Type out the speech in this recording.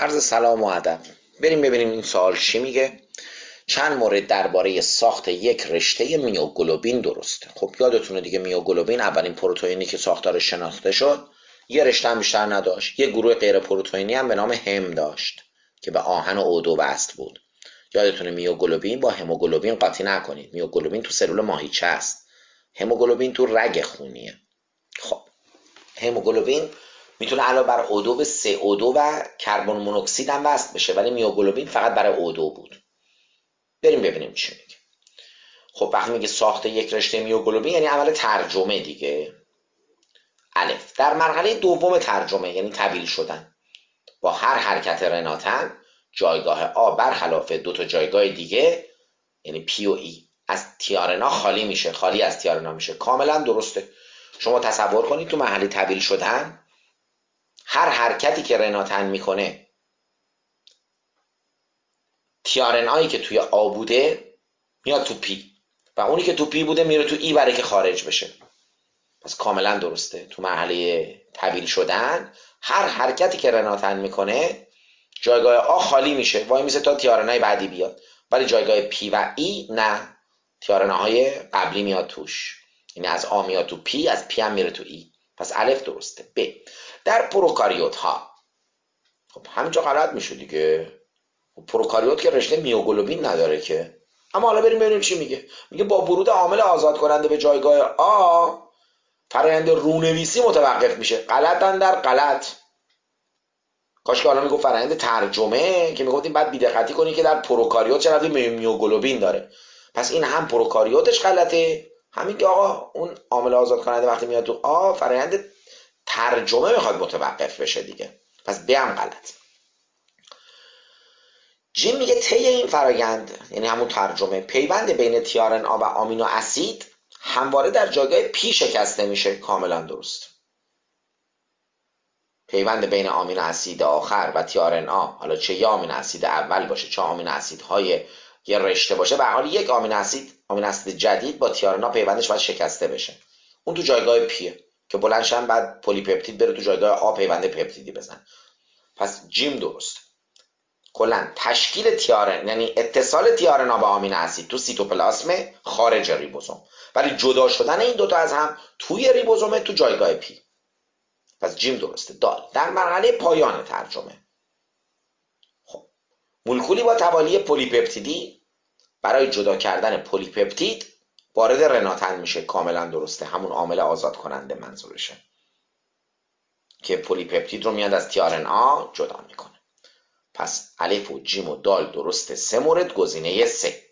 عرض سلام و ادب. بریم ببینیم این سوال چی میگه. چند مورد درباره ساخت یک رشته میوگلوبین درسته. خب یادتونه دیگه میوگلوبین اولین پروتئینی که ساختارش شناخته شد یه رشته هم بیشتر نداشت. یه گروه غیر پروتئینی هم به نام هم داشت که به آهن و O2 وصل بود. یادتونه میوگلوبین با هموگلوبین قاطی نکنید. میوگلوبین تو سلول ماهیچه است، هموگلوبین تو رگ خونیه. خب هموگلوبین میتونه علاوه بر O2 به CO2 و کربن مونوکسید هم وصل بشه، ولی میوگلوبین فقط برای O2 بود. بریم ببینیم چی میگه. خب وقتی میگه ساخت یک رشته میوگلوبین یعنی عمل ترجمه دیگه. الف، در مرحله دوم ترجمه یعنی تبدیل شدن با هر حرکت رناتن جایگاه آ برخلاف دو تا جایگاه دیگه یعنی پی و ای از تیارنا خالی میشه، خالی از تیارنا میشه. کاملا درسته. شما تصور کنید تو مرحله تبدیل شدن هر حرکتی که رناتن میکنه تیارنایی که توی آ بوده میاد تو پی و اونی که تو پی بوده میره تو ای برای که خارج بشه. پس کاملا درسته. تو مرحله تبدیل شدن هر حرکتی که رناتن میکنه جایگاه آ خالی میشه، وای میسه تا تیارنای بعدی بیاد، ولی جایگاه پی و ای نه، تیارناهای قبلی میاد توش. یعنی از آ میاد تو پی، از پی هم میره تو ای. پس الف درسته. ب، در پروکاریوت ها خب همینجا غلط میشه دیگه. پروکاریوت که رشته میوگلوبین نداره که. اما حالا بریم ببینیم چی میگه. میگه با ورود عامل آزاد کننده به جایگاه آ فرآیند رونویسی متوقف میشه. غلطن در غلط. کاش که حالا میگفت فرآیند ترجمه که میگفتیم بعد بی‌دقتی کنی که در پروکاریوت چه ربطی به میوگلوبین داره. پس این هم پروکاریوتش غلطه، همین که آقا اون عامل آزاد کننده وقتی میاد تو آ فرآیند ترجمه میخواد متوقف بشه دیگه. پس ب هم غلط. جیم میگه طی این فرآیند یعنی همون ترجمه پیوند بین تیارن‌آ و آمینو اسید همواره در جایگاه پی شکسته میشه. کاملا درست. پیوند بین آمینو اسید آخر و تیارن‌آ، حالا چه یه آمینو اسید اول باشه چه آمینو اسیدهای یه رشته باشه، به هر حال یک آمینو اسید جدید با تیارن‌آ پیوندش باید شکسته بشه. اون تو جایگاه پیه که بلندشن بعد پلی‌پپتید بره تو جایگاه آ پیوند پپتیدی بزن. پس جیم درست. کلا تشکیل تیارن یعنی اتصال تیارنا به آمینو اسید تو سیتوپلاسم خارج ریبوزوم، ولی جدا شدن این دوتا از هم توی ریبوزوم تو جایگاه پی. پس جیم درسته. دال، در مرحله پایان ترجمه خب مولکولی با توالی پلی‌پپتیدی برای جدا کردن پلی‌پپتید وارد رناتن میشه. کاملا درسته. همون عامل آزاد کننده منظورشه که پلی‌پپتید رو میاد از تیارن‌آ جدا میکنه. پس الف و جیم و دال درسته. 3 مورد گزینه 3.